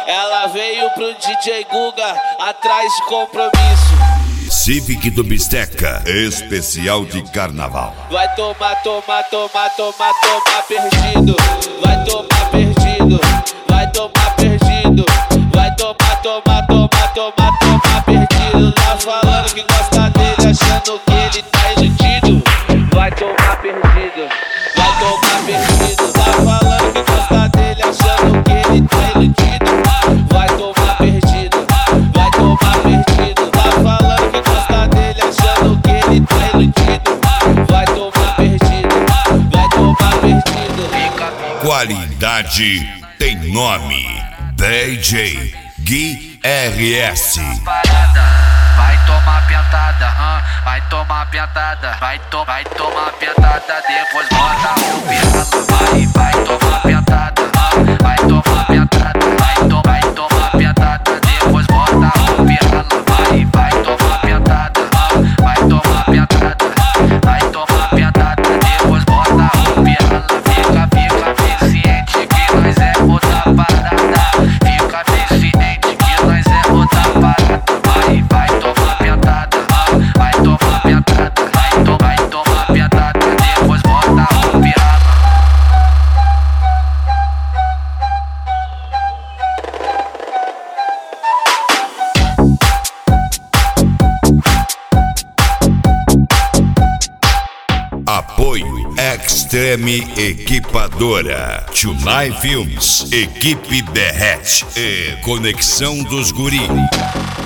Ela veio pro DJ Guga atrás de compromisso. Civic do Bisteca, especial de carnaval. Vai tomar, tomar, tomar, tomar, tomar perdido. Vai tomar perdido, vai tomar perdido. Vai tomar, tomar, tomar, tomar, tomar perdido. Tá falando que gosta dele, achando que ele tá iludido. Vai tomar perdido, vai tomar perdido. Tá falando que gosta dele, achando que ele tá iludido. Vai tomar perdido, vai tomar perdido. Tá falando que gosta dele, achando que ele tá iludido. Vai tomar perdido, vai tomar perdido. Qualidade tem nome. DJ Gui RS. Vai tomar pentada, vai tomar pentada, vai tomar pentada, depois bota o piano. Vai tomar pentada, vai tomar pentada, vai tomar pentada, depois bota o piano. Vai tomar pentada, vai tomar pentada, vai tomar pentada, depois bota o piano. Fica consciente que nós é outra parada. Fica consciente que nós é outra parada. Vai tomar pentada, vai tomar pentada, vai tomar pentada, depois bota o piano. Apoio Extreme Equipadora, Tonight Films, Equipe Berrete e Conexão dos Guri.